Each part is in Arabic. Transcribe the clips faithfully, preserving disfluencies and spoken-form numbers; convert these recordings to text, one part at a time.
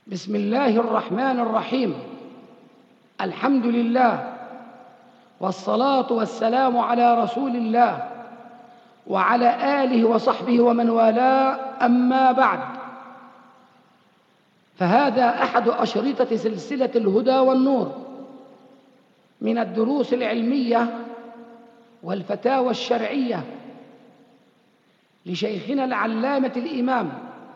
بسم الله الرحمن الرحيم. الحمد لله، والصلاة والسلام على رسول الله وعلى آله وصحبه ومن والاه، أما بعد، فهذا أحد أشرطة سلسلة الهدى والنور من الدروس العلمية والفتاوى الشرعية لشيخنا العلامة الإمام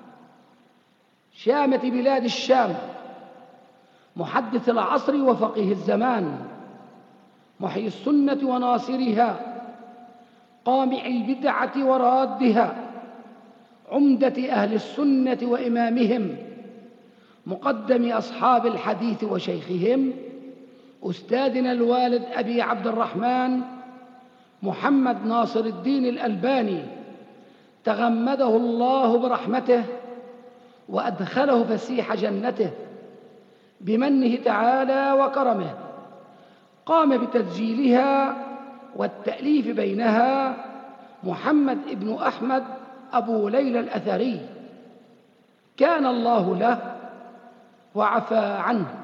شامة بلاد الشام، محدث العصر وفقيه الزمان، محيي السنة وناصرها، قامع البدعة ورادها، عمدة أهل السنة وإمامهم، مقدم أصحاب الحديث وشيخهم، أستاذنا الوالد أبي عبد الرحمن محمد ناصر الدين الألباني، تغمده الله برحمته وأدخله فسيح جنته بمنه تعالى وكرمه. قام بتسجيلها والتأليف بينها محمد ابن أحمد أبو ليلى الأثري، كان الله له وعفى عنه.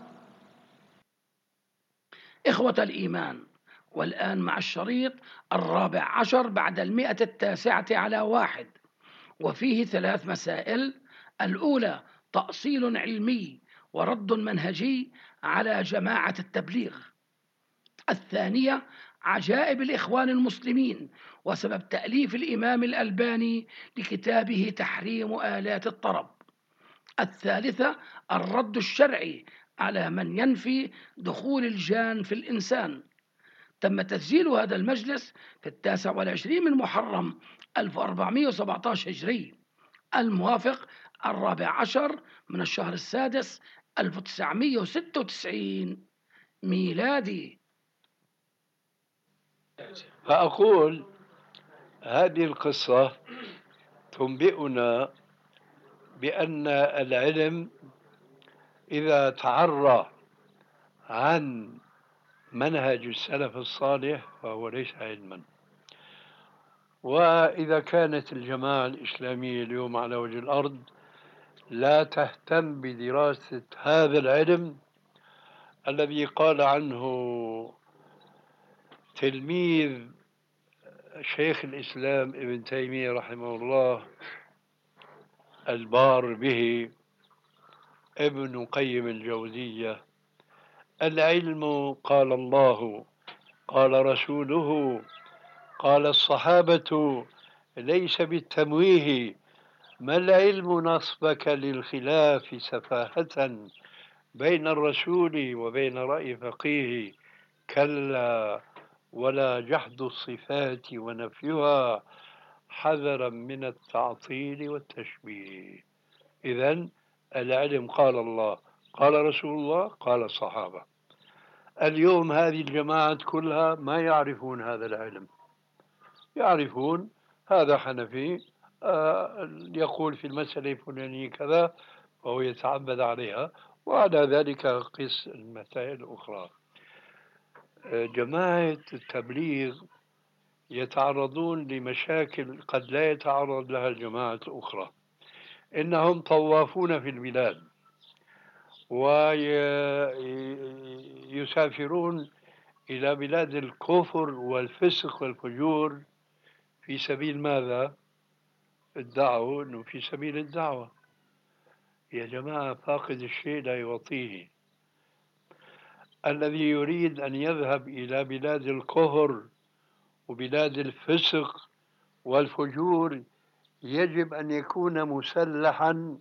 إخوة الإيمان، والآن مع الشريط الرابع عشر بعد المئة التاسعة على واحد، وفيه ثلاث مسائل: الأولى تأصيل علمي ورد منهجي على جماعة التبليغ، الثانية عجائب الإخوان المسلمين وسبب تأليف الإمام الألباني لكتابه تحريم آلات الطرب، الثالثة الرد الشرعي على من ينفي دخول الجان في الإنسان. تم تسجيل هذا المجلس في التاسع والعشرين من محرم ألف وأربعمائة وسبعة عشر هجري، الموافق الرابع عشر من الشهر السادس ألف وتسعمائة وستة وتسعين ميلادي. فأقول هذه القصة تنبئنا بأن العلم إذا تعرى عن منهج السلف الصالح فهو ليس علما. وإذا كانت الجماعة الإسلامية اليوم على وجه الأرض لا تهتم بدراسة هذا العلم الذي قال عنه تلميذ شيخ الإسلام ابن تيمية رحمه الله البار به ابن قيم الجوزية: العلم قال الله قال رسوله قال الصحابة ليس بالتمويه، ما العلم نصبك للخلاف سفاهة بين الرسول وبين رأي فقيه، كلا ولا جحد الصفات ونفيها حذرا من التعطيل والتشبيه. إذن العلم قال الله قال رسول الله قال الصحابة. اليوم هذه الجماعات كلها ما يعرفون هذا العلم، يعرفون هذا حنفي آه يقول في المسألة الفلانية كذا وهو يتعبد عليها، وعلى ذلك قس المسائل الأخرى. آه جماعة التبليغ يتعرضون لمشاكل قد لا يتعرض لها الجماعات الأخرى. إنهم طوافون في البلاد ويسافرون إلى بلاد الكفر والفسق والفجور في سبيل ماذا؟ ادعوا أنه في سبيل الدعوة. يا جماعة، فاقد الشيء لا يعطيه. الذي يريد أن يذهب إلى بلاد الكفر وبلاد الفسق والفجور يجب أن يكون مسلحا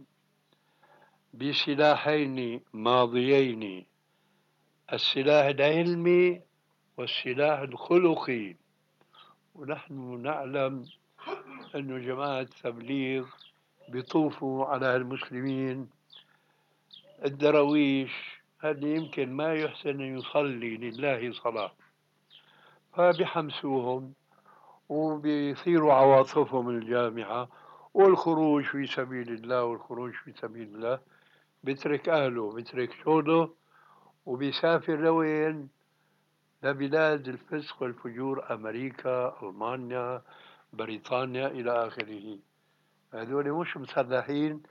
بسلاحين ماضيين: السلاح العلمي والسلاح الخلقي. ونحن نعلم أن جماعة التبليغ بيطوفوا على المسلمين الدرويش، هذا يمكن ما يحسن أن يصلي لله صلاة، فبيحمسوهم وبيثيروا عواطفهم الجامعة، والخروج في سبيل الله والخروج في سبيل الله. بيترك أهله بيترك شغله وبيسافر لوين؟ لبلاد الفسق والفجور، أمريكا، ألمانيا، بريطانيا إلى آخره. هذول مش مسلحين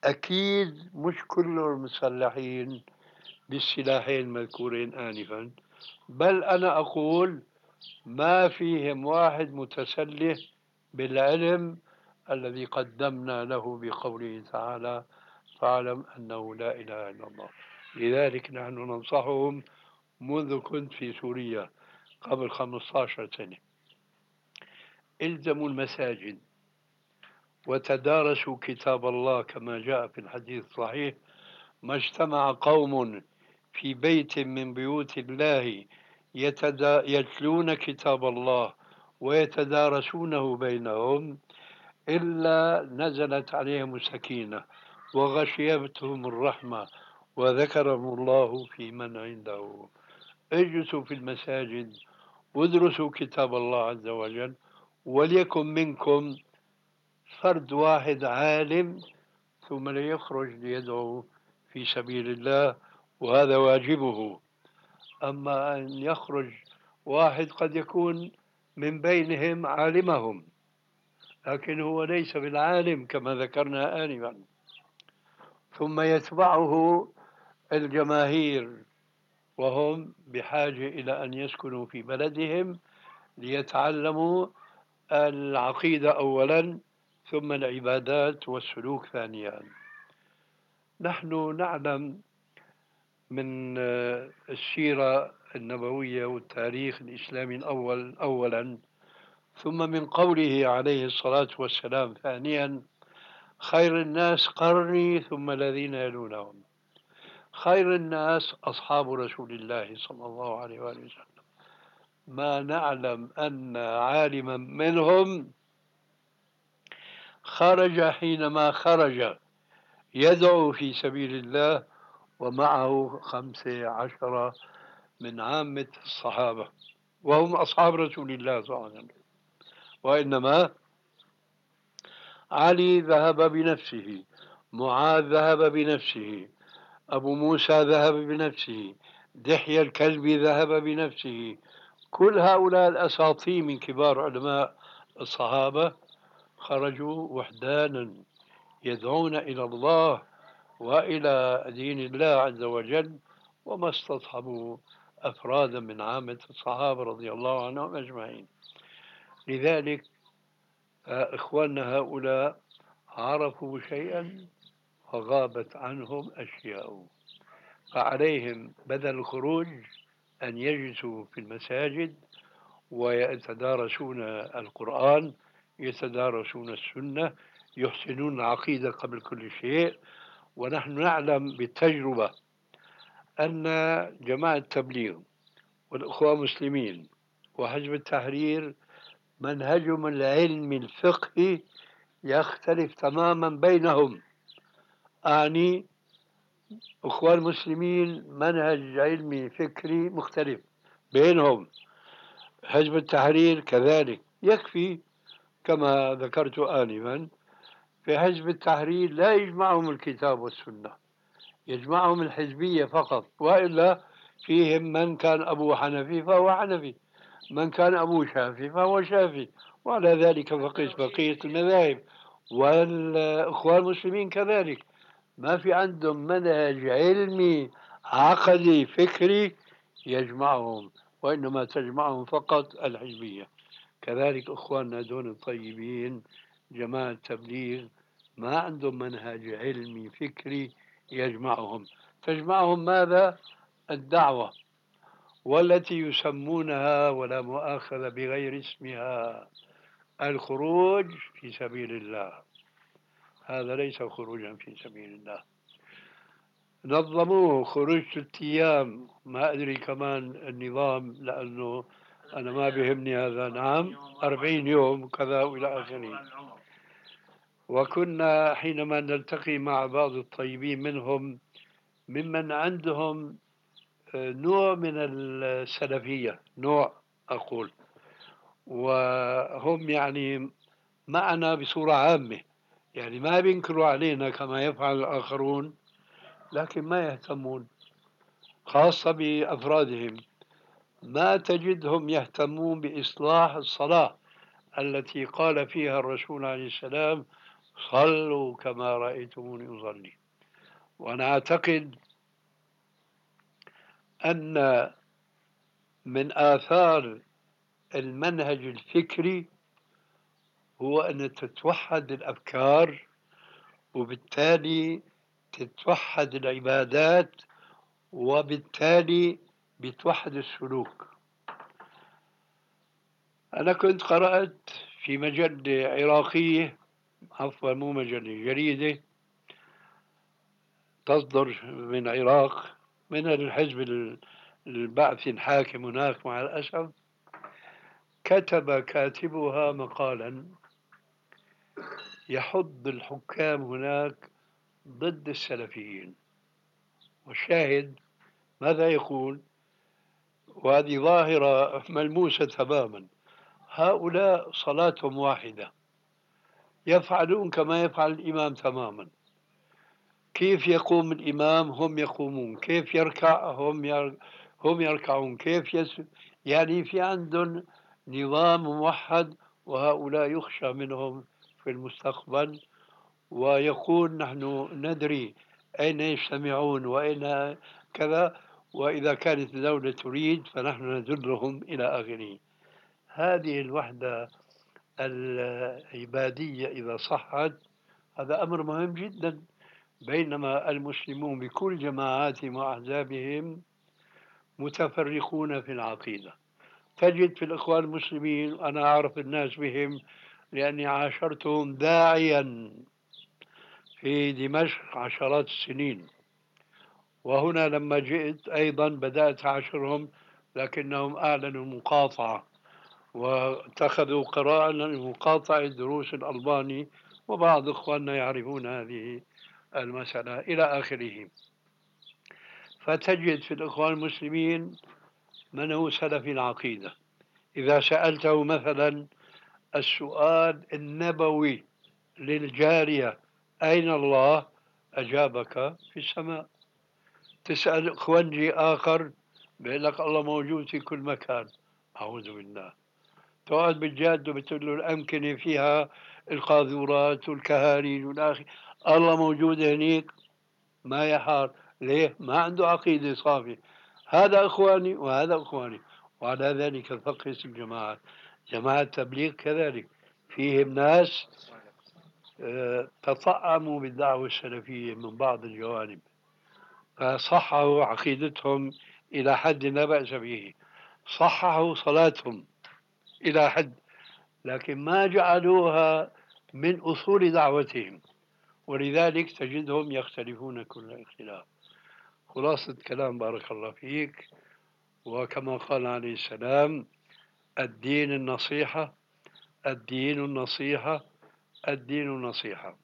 أكيد مش كل المسلحين بالسلاحين المذكورين آنفا، بل أنا أقول ما فيهم واحد متسلح بالعلم الذي قدمنا له بقوله تعالى فاعلم أنه لا إله إلا الله. لذلك نحن ننصحهم منذ كنت في سوريا قبل خمسة عشر سنة: الزموا المساجد وتدارسوا كتاب الله كما جاء في الحديث الصحيح: ما اجتمع قوم في بيت من بيوت الله يتدا يتلون كتاب الله ويتدارسونه بينهم إلا نزلت عليهم السكينة وغشيتهم الرحمة وذكرهم الله في من عنده. اجلسوا في المساجد وادرسوا كتاب الله عز وجل، وليكن منكم فرد واحد عالم ثم ليخرج ليدعو في سبيل الله، وهذا واجبه. أما أن يخرج واحد قد يكون من بينهم عالمهم لكن هو ليس بالعالم كما ذكرنا آنفا، ثم يتبعه الجماهير وهم بحاجة إلى أن يسكنوا في بلدهم ليتعلموا العقيدة أولا ثم العبادات والسلوك ثانيا. نحن نعلم من السيرة النبوية والتاريخ الإسلامي الأول أولا، ثم من قوله عليه الصلاة والسلام ثانيا: خير الناس قرني ثم الذين يلونهم. خير الناس أصحاب رسول الله صلى الله عليه وآله وسلم. ما نعلم أن عالما منهم خرج حينما خرج يدعو في سبيل الله ومعه خمسة عشر من عامة الصحابة وهم أصحاب رسول الله صلى الله عليه وسلم، وإنما علي ذهب بنفسه، معاذ ذهب بنفسه، أبو موسى ذهب بنفسه، دحية الكلبي ذهب بنفسه. كل هؤلاء الأساطين من كبار علماء الصحابة خرجوا وحدانا يدعون إلى الله وإلى دين الله عز وجل، وما استصحبوا أفرادا من عامة الصحابة رضي الله عنهم أجمعين. لذلك إخواننا هؤلاء عرفوا شيئا وغابت عنهم أشياء، فعليهم بدل الخروج أن يجلسوا في المساجد ويتدارسون القرآن، يتدارسون السنة، يحسنون العقيدة قبل كل شيء. ونحن نعلم بالتجربة أن جماعة التبليغ والأخوة المسلمين وحزب التحرير منهجهم العلمي الفقهي يختلف تماما بينهم. أعني أخوان المسلمين منهج علمي فكري مختلف بينهم، حزب التحرير كذلك. يكفي كما ذكرت آنفا في حزب التحرير لا يجمعهم الكتاب والسنة، يجمعهم الحزبية فقط، وإلا فيهم من كان أبو حنفي فهو حنفي، من كان أبو شافعي فهو شافعي، وعلى ذلك فقس بقية المذاهب. والأخوان المسلمين كذلك ما في عندهم منهج علمي عقدي فكري يجمعهم، وإنما تجمعهم فقط الحزبية. كذلك أخواننا دون الطيبين جماعة التبليغ ما عندهم منهج علمي فكري يجمعهم. تجمعهم ماذا؟ الدعوة، والتي يسمونها ولا مؤاخذة بغير اسمها الخروج في سبيل الله. هذا ليس خروجا في سبيل الله. نظموه خروج ست أيام، ما أدري كمان النظام لأنه أنا ما بيهمني هذا. نعم، أربعين يوم كذا وإلى آخره. وكنا حينما نلتقي مع بعض الطيبين منهم ممن عندهم نوع من السلفية، نوع أقول، وهم يعني معنا بصورة عامة، يعني ما بينكروا علينا كما يفعل الآخرون، لكن ما يهتمون، خاصة بأفرادهم ما تجدهم يهتمون بإصلاح الصلاة التي قال فيها الرسول عليه السلام: صلوا كما رأيتموني أصلي. وأنا أعتقد أن من آثار المنهج الفكري هو أن تتوحد الأفكار، وبالتالي تتوحد العبادات، وبالتالي بيتوحد السلوك. أنا كنت قرأت في مجلة عراقية، عفوا مو مجلة، جريدة تصدر من العراق، من الحزب البعثي الحاكم هناك مع الأسف، كتب كاتبها مقالا يحض الحكام هناك ضد السلفيين. والشاهد ماذا يقول؟ وهذه ظاهرة ملموسة تماما. هؤلاء صلاتهم واحدة، يفعلون كما يفعل الإمام تماما. كيف يقوم الإمام هم يقومون، كيف يركع هم ير... هم يركعون، كيف يس... يعني في عندهم نظام موحد. وهؤلاء يخشى منهم في المستقبل، ويقول نحن ندري أين يجتمعون وأين كذا، وإذا كانت الدولة تريد فنحن ندلهم إلى آخره. هذه الوحدة العبادية إذا صحت هذا أمر مهم جدا. بينما المسلمون بكل جماعاتهم وأحزابهم متفرقون في العقيدة. تجد في الإخوان المسلمين، أنا أعرف الناس بهم لأني عاشرتهم داعيا في دمشق عشرات السنين، وهنا لما جئت أيضا بدأت أعاشرهم، لكنهم أعلنوا المقاطعة واتخذوا قرارا لمقاطعة دروس الألباني، وبعض إخواننا يعرفون هذه المسألة إلى آخره. فتجد في الإخوان المسلمين من هو سلفي العقيدة. إذا سألته مثلا السؤال النبوي للجارية أين الله؟ أجابك في السماء. تسأل إخوانجي آخر بيقول لك الله موجود في كل مكان. أعوذ بالله. تقعد بالجاد وبتقول له الأمكنة فيها القاذورات والكهاريج والآخر، الله موجود هنيك ما يحار. ليه؟ ما عنده عقيدة صافية. هذا إخواني وهذا إخواني. وعلى ذلك فقس الجماعة. جماعة التبليغ كذلك فيهم ناس تطعموا بالدعوة السلفية من بعض الجوانب، فصححوا عقيدتهم إلى حد لا بأس به، صححوا صلاتهم إلى حد، لكن ما جعلوها من أصول دعوتهم، ولذلك تجدهم يختلفون كل اختلاف. خلاصة كلام بارك الله فيك، وكما قال عليه السلام: الدين النصيحة، الدين النصيحة، الدين النصيحة.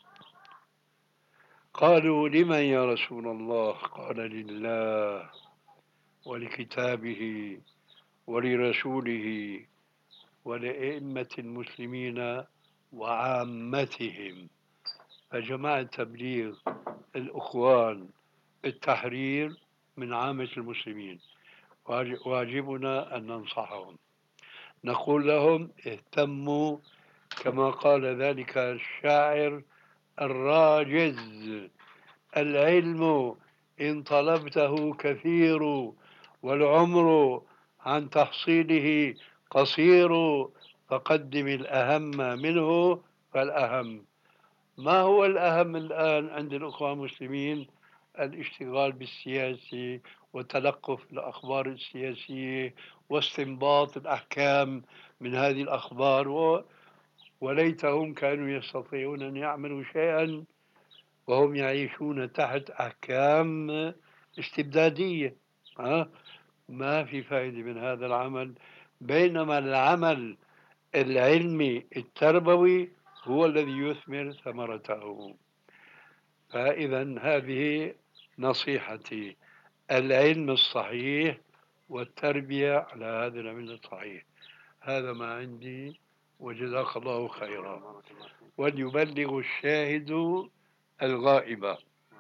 قالوا لمن يا رسول الله؟ قال لله ولكتابه ولرسوله ولأئمة المسلمين وعامتهم. فجماعة تبليغ، الأخوان، التحرير من عامة المسلمين، واجبنا أن ننصحهم، نقول لهم اهتموا كما قال ذلك الشاعر الراجز: العلم إن طلبته كثير والعمر عن تحصيله قصير، فقدم الأهم منه فالأهم. ما هو الأهم الآن عند الأخوة المسلمين؟ الاشتغال بالسياسة وتلقف الأخبار السياسية واستنباط الأحكام من هذه الأخبار، و... وليتهم كانوا يستطيعون أن يعملوا شيئا وهم يعيشون تحت أحكام استبدادية. ها؟ ما في فائدة من هذا العمل. بينما العمل العلمي التربوي هو الذي يثمر ثمرته. فإذا هذه نصيحتي: العلم الصحيح والتربية على هذا العلم الصحيح. هذا ما عندي، وجزاك الله خيرا. وليبلغ الشاهد الغائب.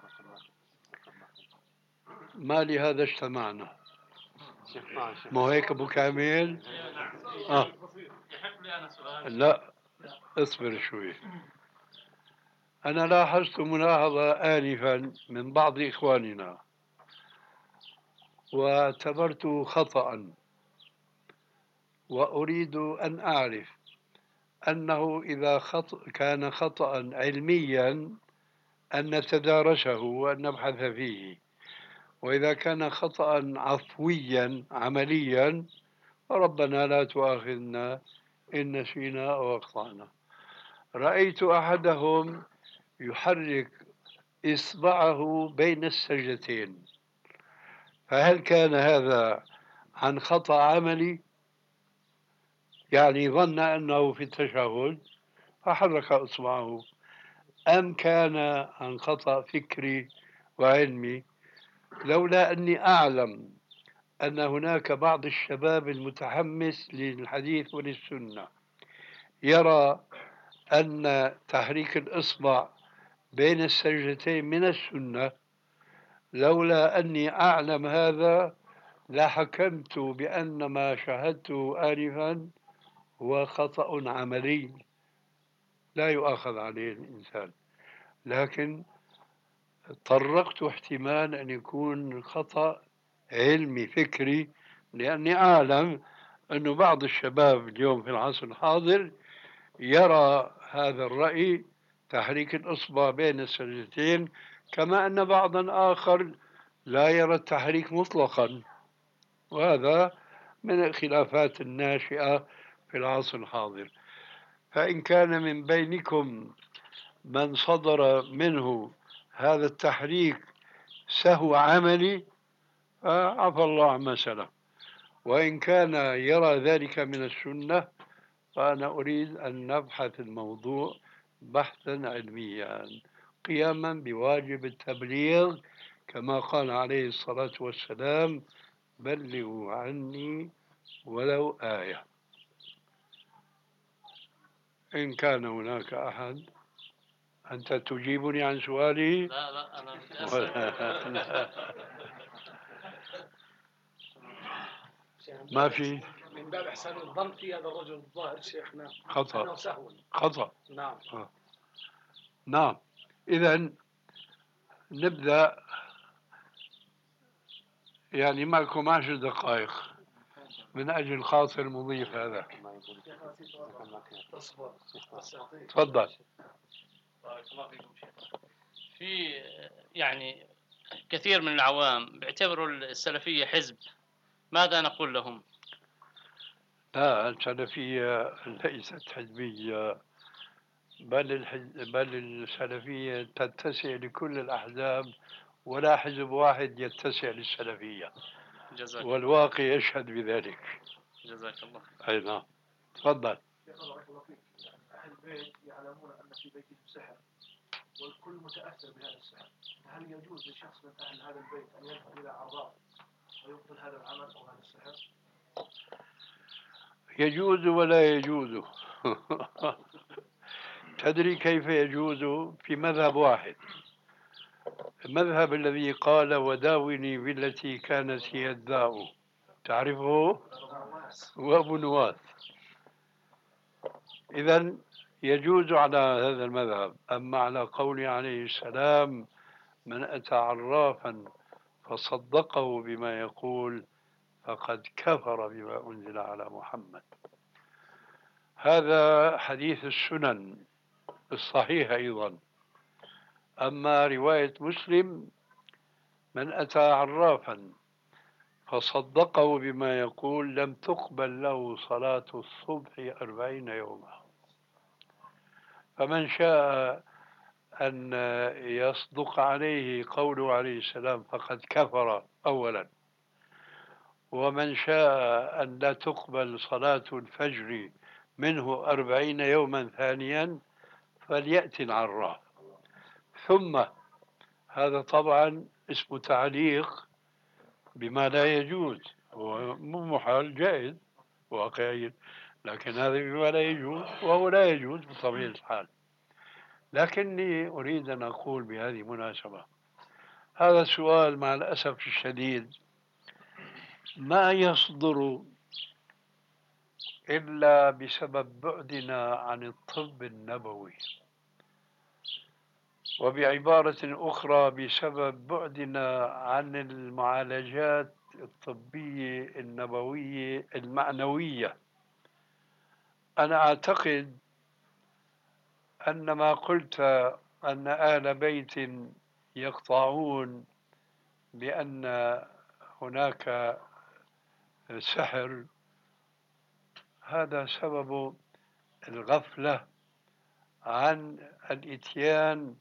ما لهذا اجتمعنا؟ ما هيك أبو كامل؟ آه. لا، اصبر شوي. أنا لاحظت ملاحظة آنفا من بعض إخواننا واعتبرته خطأ، وأريد أن أعرف أنه إذا خط... كان خطأ علميا أن نتدارسه وأن نبحث فيه، وإذا كان خطأ عفويا عمليا ربنا لا تؤاخذنا إن نسينا أو أخطأنا. رأيت أحدهم يحرك إصبعه بين السجدتين، فهل كان هذا عن خطأ عملي؟ يعني ظن أنه في التشهد فحرك إصبعه، أم كان عن خطأ فكري وعلمي؟ لولا أني أعلم أن هناك بعض الشباب المتحمس للحديث وللسنة يرى أن تحريك الإصبع بين السجدتين من السنة، لولا أني أعلم هذا لحكمت بأن ما شاهدته آنفا هو خطأ عملي لا يؤاخذ عليه الإنسان، لكن طرقت احتمال أن يكون خطأ علمي فكري، لأني أعلم أن بعض الشباب اليوم في العصر الحاضر يرى هذا الرأي تحريك الإصبع بين السجدتين، كما أن بعضا آخر لا يرى التحريك مطلقا، وهذا من الخلافات الناشئة في العصر الحاضر. فإن كان من بينكم من صدر منه هذا التحريك سهو عملي عفى الله عما سلف، وإن كان يرى ذلك من السنة فأنا أريد أن نبحث الموضوع بحثا علميا قياما بواجب التبليغ، كما قال عليه الصلاة والسلام بلغوا عني ولو آية. إن كان هناك أحد، أنت تجيبني عن سؤالي؟ لا لا أنا بدي أسأل. ما في من باب إحسان الظن في هذا الرجل الظاهر شيخنا خطأ سهو. خطأ نعم آه. نعم. إذا نبدأ، يعني معكم عشر دقائق من أجل خاطر المضيف هذا. تفضل. في يعني كثير من العوام بيعتبروا السلفية حزب، ماذا نقول لهم؟ لا، السلفية ليست حزبية، بل الحز... بل السلفية تتسع لكل الأحزاب، ولا حزب واحد يتسع للسلفية. جزاك والواقع يشهد بذلك. جزاك الله. أي نعم. تفضل. أهل البيت يعلمون أن في بيتهم سحر والكل متأثر بهذا السحر، فهل يجوز لشخص من أهل هذا البيت أن يذهب إلى عراف ويبطل هذا العمل أو هذا السحر؟ يجوز ولا يجوز. تدري كيف يجوز؟ في مذهب واحد، المذهب الذي قال وداوني بالتي كانت هي الداء، تعرفه؟ هو أبو نواس. إذن يجوز على هذا المذهب. أما على قول عليه السلام من أتى عرافا فصدقه بما يقول فقد كفر بما أنزل على محمد، هذا حديث السنن الصحيح أيضا. أما رواية مسلم من أتى عرافا فصدقه بما يقول لم تقبل له صلاة الصبح أربعين يوما. فمن شاء أن يصدق عليه قوله عليه السلام فقد كفر أولا، ومن شاء أن لا تقبل صلاة الفجر منه أربعين يوما ثانيا فليأتي العراف. ثم هذا طبعا اسم تعليق بما لا يجوز، هو مو محال جائز واقعي، لكن هذا بما لا يجوز وهو لا يجوز بطبيعة الحال. لكني أريد أن أقول بهذه المناسبة هذا السؤال مع الأسف الشديد ما يصدر إلا بسبب بعدنا عن الطب النبوي. وبعبارة أخرى بسبب بعدنا عن المعالجات الطبية النبوية المعنوية. أنا أعتقد أن ما قلت أن أهل بيت يقطعون بأن هناك سحر، هذا سبب الغفلة عن الإتيان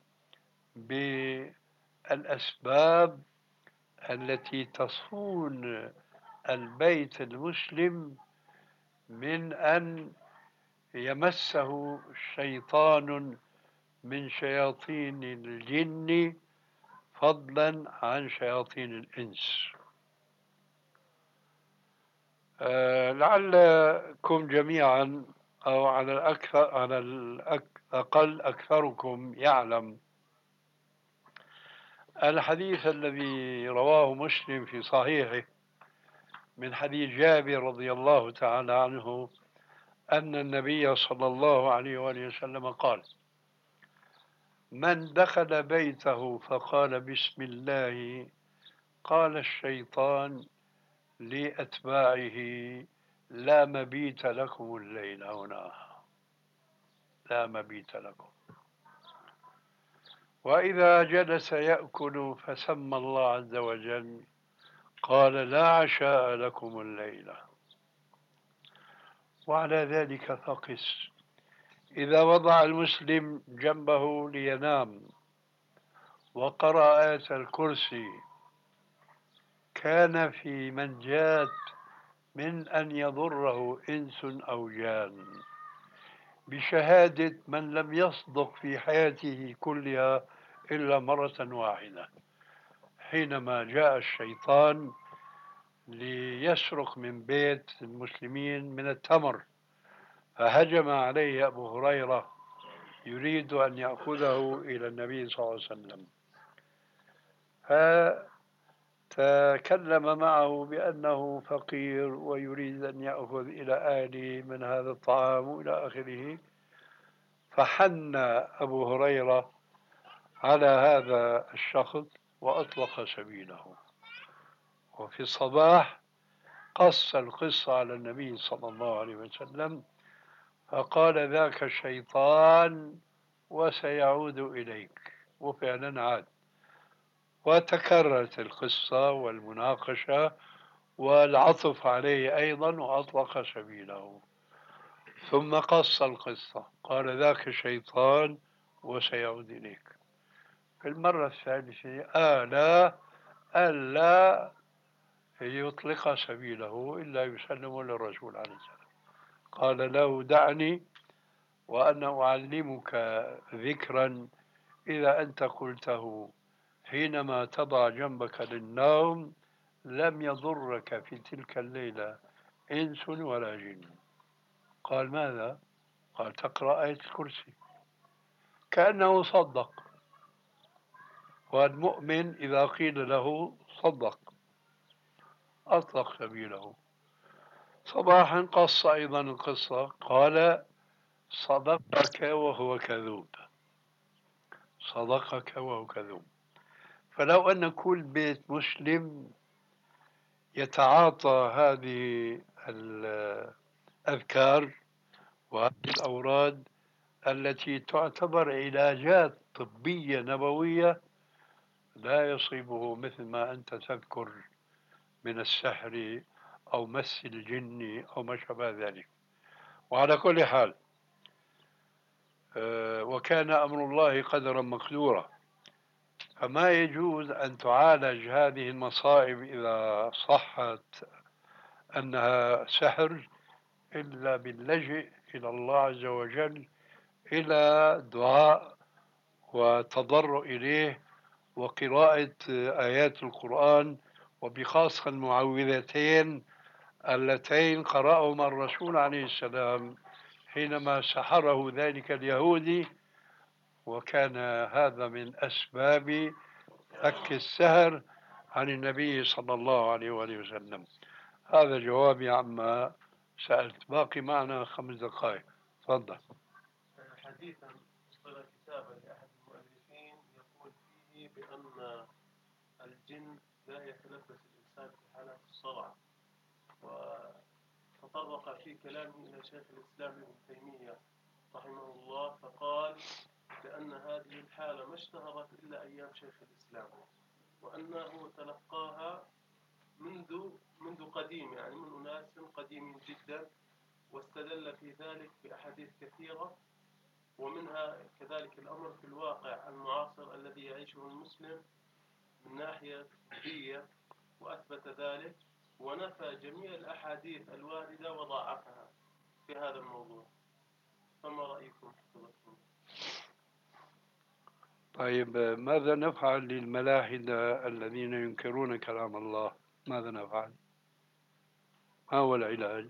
بالأسباب التي تصون البيت المسلم من أن يمسه شيطان من شياطين الجن فضلا عن شياطين الإنس. أه لعلكم جميعا أو على الأكثر على الأقل أكثركم يعلم الحديث الذي رواه مسلم في صحيحه من حديث جابر رضي الله تعالى عنه أن النبي صلى الله عليه وآله وسلم قال: من دخل بيته فقال بسم الله قال الشيطان لأتباعه لا مبيت لكم الليل هنا، لا مبيت لكم. وإذا جلس يأكل فسمى الله عز وجل قال لا عشاء لكم الليلة. وعلى ذلك فقس: إذا وضع المسلم جنبه لينام وقرأ آية الكرسي كان في منجاة من أن يضره إنس أو جان، بشهادة من لم يصدق في حياته كلها إلا مرة واحدة حينما جاء الشيطان ليسرق من بيت المسلمين من التمر، فهجم عليه أبو هريرة يريد أن يأخذه إلى النبي صلى الله عليه وسلم، فتكلم معه بأنه فقير ويريد أن يأخذ إلى أهله من هذا الطعام وإلى آخره. فحن أبو هريرة على هذا الشخص وأطلق سبيله. وفي الصباح قص القصة على النبي صلى الله عليه وسلم فقال ذاك الشيطان وسيعود إليك، وفعلا عاد. وتكررت القصة والمناقشة والعطف عليه أيضا وأطلق سبيله. ثم قص القصة قال ذاك الشيطان وسيعود إليك. في المرة الثالثة آلا ألا يطلق سبيله إلا يسلم للرسول عليه السلام. قال له دعني وأنا أعلمك ذكرا إذا أنت قلته حينما تضع جنبك للنوم لم يضرك في تلك الليلة إنس ولا جن. قال ماذا؟ قال تقرأ آية الكرسي. كأنه صدق، والمؤمن إذا قيل له صدق أطلق سبيله. صباحا قص أيضا القصة قال صدقك وهو كذوب، صدقك وهو كذوب. فلو أن كل بيت مسلم يتعاطى هذه الأذكار وهذه الأوراد التي تعتبر علاجات طبية نبوية لا يصيبه مثل ما أنت تذكر من السحر أو مس الجن أو ما شابه ذلك. وعلى كل حال وكان أمر الله قدرا مقدورا، فما يجوز أن تعالج هذه المصائب إذا صحت أنها سحر إلا باللجئ إلى الله عز وجل، إلى دعاء وتضرع إليه وقراءة آيات القرآن، وبخاصة المعوذتين اللتين قرأهما الرسول عليه السلام حينما سحره ذلك اليهودي، وكان هذا من أسباب فك السحر عن النبي صلى الله عليه وآله وسلم. هذا جوابي عما سألت. باقي معنا خمس دقائق، تفضل. حديثا أصدر كتابا لأحد المؤلفين أن الجن لا يتلبس الإنسان في حالة الصرع، وتطرق في كلامه إلى شيخ الإسلام ابن تيمية رحمه الله فقال بأن هذه الحالة ما اشتهرت إلا أيام شيخ الإسلام، وأنه تلقاها منذ منذ قديم، يعني من أناس قديمين جدا، واستدل في ذلك بأحاديث كثيرة، ومنها كذلك الأمر في الواقع المعاصر الذي يعيشه المسلم من ناحية طبية، وأثبت ذلك ونفى جميع الأحاديث الواردة وضاعفها في هذا الموضوع. فما رأيكم حضرتكم؟ طيب ماذا نفعل للملاحدة الذين ينكرون كلام الله؟ ماذا نفعل؟ ما هو العلاج؟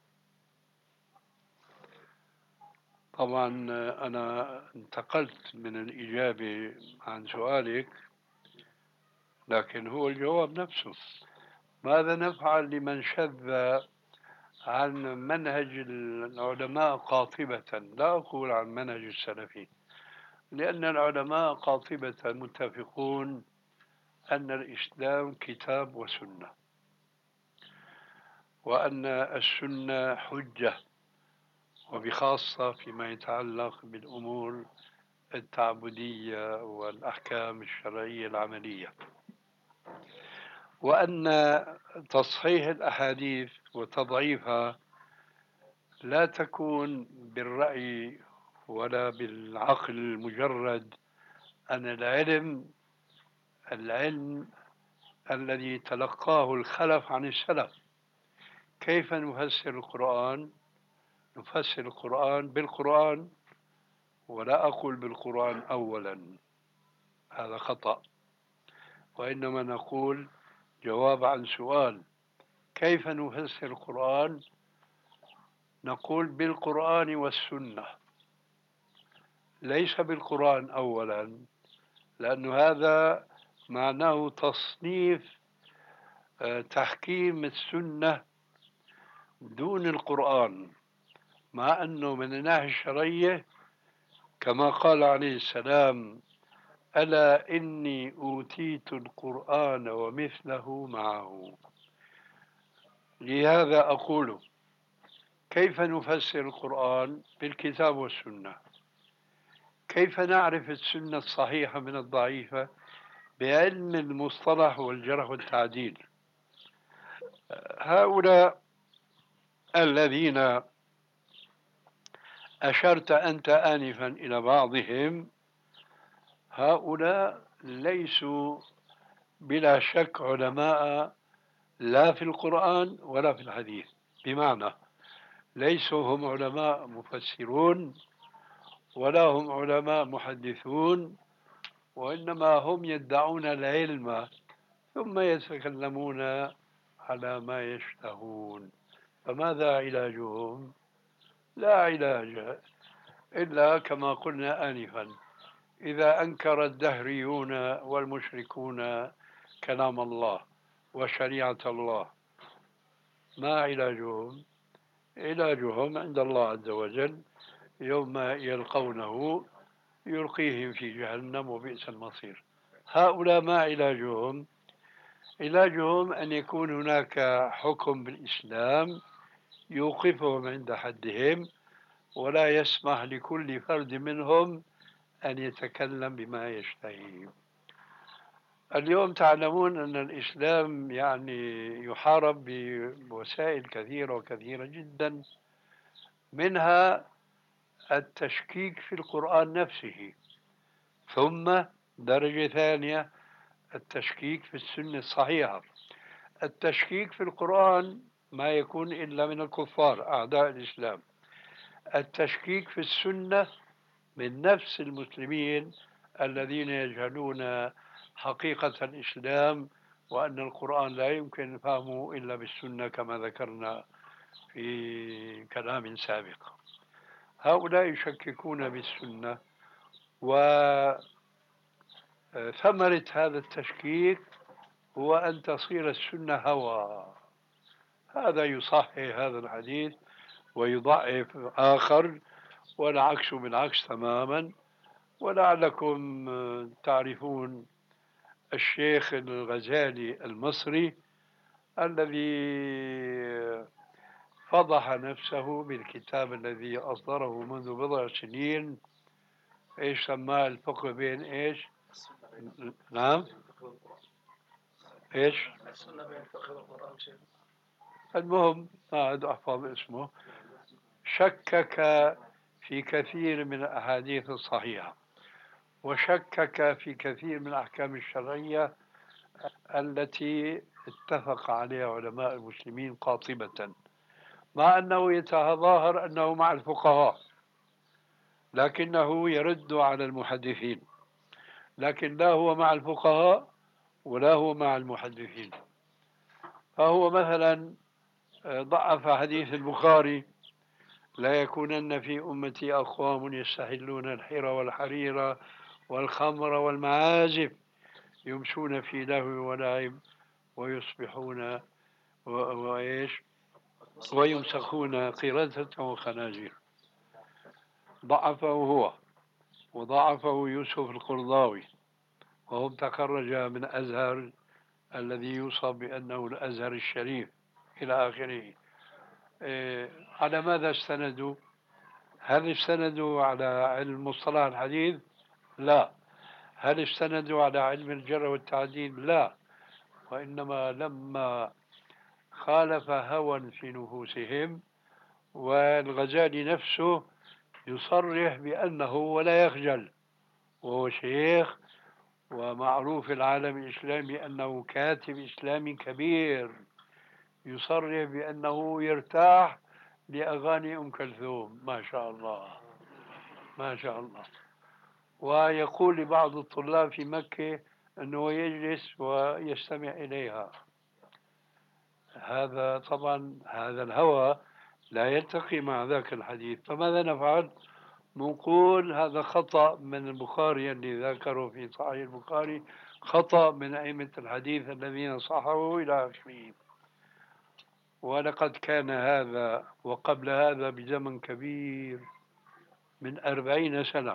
طبعا أنا انتقلت من الإجابة عن سؤالك، لكن هو الجواب نفسه. ماذا نفعل لمن شذ عن منهج العلماء قاطبة؟ لا أقول عن منهج السلفي، لأن العلماء قاطبة متفقون أن الإسلام كتاب وسنة، وأن السنة حجة، وبخاصة فيما يتعلق بالأمور التعبدية والأحكام الشرعية العملية، وأن تصحيح الأحاديث وتضعيفها لا تكون بالرأي ولا بالعقل المجرد، أن العلم العلم الذي تلقاه الخلف عن السلف. كيف نفسر القرآن؟ نفسر القرآن بالقرآن، ولا أقول بالقرآن أولا، هذا خطأ، وإنما نقول جواب عن سؤال كيف نفسر القرآن، نقول بالقرآن والسنة، ليس بالقرآن أولا، لأن هذا معناه تصنيف تحكيم السنة دون القرآن، مع أنه من الناحية الشرعية كما قال عليه السلام: ألا إني أوتيت القرآن ومثله معه. لهذا أقول كيف نفسر القرآن؟ بالكتاب والسنة. كيف نعرف السنة الصحيحة من الضعيفة؟ بعلم المصطلح والجرح والتعديل. هؤلاء الذين أشرت أنت آنفا إلى بعضهم، هؤلاء ليسوا بلا شك علماء لا في القرآن ولا في الحديث، بمعنى ليسوا هم علماء مفسرون ولا هم علماء محدثون، وإنما هم يدعون العلم ثم يتكلمون على ما يشتهون. فماذا علاجهم؟ لا علاج إلا كما قلنا آنفا: إذا أنكر الدهريون والمشركون كلام الله وشريعة الله، ما علاجهم؟ علاجهم عند الله عز وجل يوم يلقونه يلقيهم في جهنم وبئس المصير. هؤلاء ما علاجهم؟ علاجهم أن يكون هناك حكم بالإسلام يوقفهم عند حدهم، ولا يسمح لكل فرد منهم أن يتكلم بما يشتهي. اليوم تعلمون أن الإسلام يعني يحارب بوسائل كثيرة وكثيرة جدا، منها التشكيك في القرآن نفسه، ثم درجة ثانية التشكيك في السنة الصحيحة. التشكيك في القرآن ما يكون إلا من الكفار أعداء الإسلام، التشكيك في السنة من نفس المسلمين الذين يجهلون حقيقة الإسلام، وأن القرآن لا يمكن فهمه إلا بالسنة كما ذكرنا في كلام سابق. هؤلاء يشككون بالسنة، وثمرة هذا التشكيك هو أن تصير السنة هوى، هذا يصحح هذا الحديث ويضعف آخر، والعكس بالعكس تماما. ولعلكم تعرفون الشيخ الغزالي المصري الذي فضح نفسه بالكتاب الذي أصدره منذ بضع سنين. إيش سماه؟ الفقه بين إيش؟ نعم إيش؟ السنة بين الفقه والقرآن شيء. المهم ما عاد أحفظ اسمه. شكك في كثير من الأحاديث الصحيحة، وشكك في كثير من الأحكام الشرعية التي اتفق عليها علماء المسلمين قاطبة، مع أنه يتظاهر أنه مع الفقهاء لكنه يرد على المحدثين، لكن لا هو مع الفقهاء ولا هو مع المحدثين. فهو مثلا ضعف حديث البخاري: لا يكونن في أمتي أقوام يستحلون الحر والحرير والخمر والمعازف يمشون في لهو ولعب ويصبحون و- وإيش ويمسخون قردة وخنازير. ضعفه هو، وضعفه يوسف القرضاوي، وهم تخرج من أزهر الذي يوصف بأنه الأزهر الشريف إلى آخره. إيه، على ماذا استندوا؟ هل استندوا على علم مصطلح الحديث؟ لا. هل استندوا على علم الجر والتعديل؟ لا. وإنما لما خالف هوى في نفوسهم، والغزالي نفسه يصرح بأنه ولا يخجل، وهو شيخ ومعروف العالم الإسلامي أنه كاتب إسلامي كبير، يصرح بأنه يرتاح لأغاني أم كلثوم. ما شاء الله ما شاء الله. ويقول لبعض الطلاب في مكة أنه يجلس ويستمع إليها. هذا طبعا هذا الهوى لا يلتقي مع ذاك الحديث. فماذا نفعل؟ نقول هذا خطأ من البخاري اللي ذكره في صحيح البخاري، خطأ من أئمة الحديث الذين صححوا إلى آخره. ولقد كان هذا وقبل هذا بزمن كبير من أربعين سنة،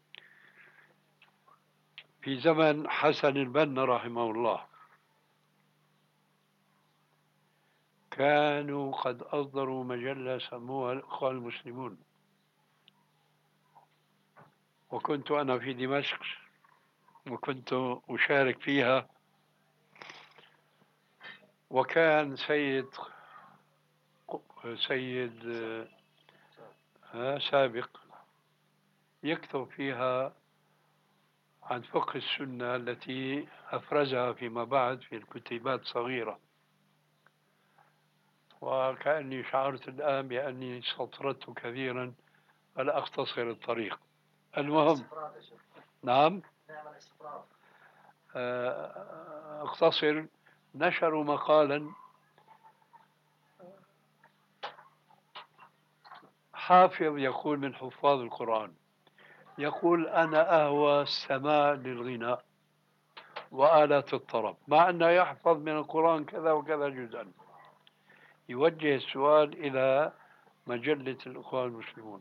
في زمن حسن البنا رحمه الله، كانوا قد أصدروا مجلة سموها الإخوان المسلمون، وكنت أنا في دمشق وكنت أشارك فيها. وكان سيد سيد آه سابق يكتب فيها عن فقه السنة التي أفرزها فيما بعد في الكتيبات صغيرة. وكأني شعرت الآن بأني سطرت كثيرا فلا أختصر الطريق. المهم نعم أختصر. نشروا مقالا حافظ يقول من حفاظ القرآن، يقول أنا أهوى السماء للغناء وآلات الطرب، مع أنه يحفظ من القرآن كذا وكذا جزءا. يوجه السؤال إلى مجلة الإخوان المسلمون: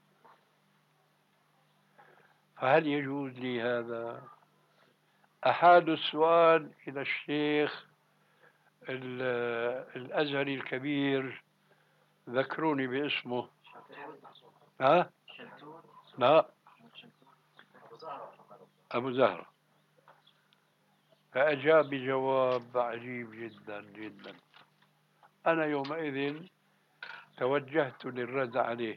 فهل يجوز لي هذا؟ أحال السؤال إلى الشيخ الأزهري الكبير، ذكروني باسمه. ها؟ لا، أبو زهرة. فأجاب بجواب عجيب جدا جدا. أنا يومئذ توجهت للرد عليه،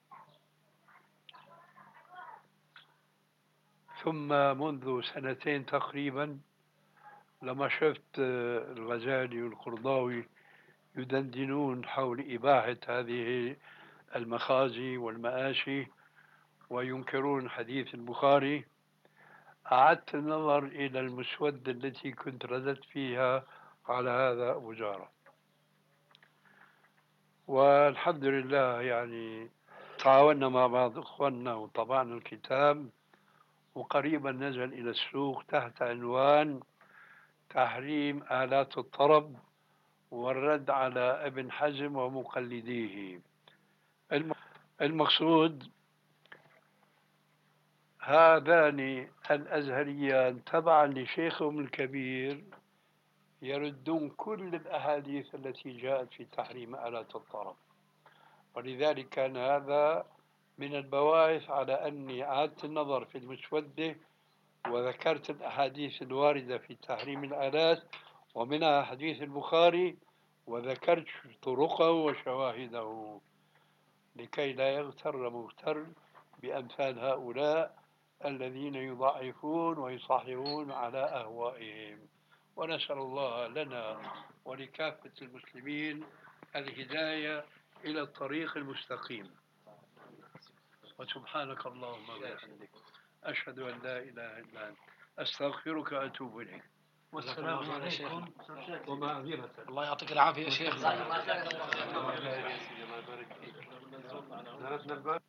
ثم منذ سنتين تقريبا لما شفت الغزالي والقرضاوي يدندنون حول إباحة هذه المخازي والمآشي وينكرون حديث البخاري، أعدت النظر إلى المسودة التي كنت رددت فيها على هذا أبو زهرة. والحمد لله يعني تعاوننا مع بعض إخواننا وطبعنا الكتاب، وقريبا نزل إلى السوق تحت عنوان تحريم آلات الطرب والرد على ابن حزم ومقلديه. المقصود هذان الأزهريان تبعا لشيخهم الكبير يردون كل الأحاديث التي جاءت في تحريم آلات الطرب، ولذلك كان هذا من البواعث على أني أعدت النظر في المسودة وذكرت الأحاديث الواردة في تحريم الآلات ومنها حديث البخاري، وذكرت طرقه وشواهده لكي لا يغتر مغتر بأمثال هؤلاء الذين يضعفون ويصححون على أهوائهم. ونسأل الله لنا ولكافة المسلمين الهداية إلى الطريق المستقيم. وسبحانك اللهم وبحمدك أشهد أن لا إله إلا أنت أستغفرك وأتوب إليك. والسلام عليكم ومعذرة. الله يعطيك العافية يا شيخ. الله يبارك فيك.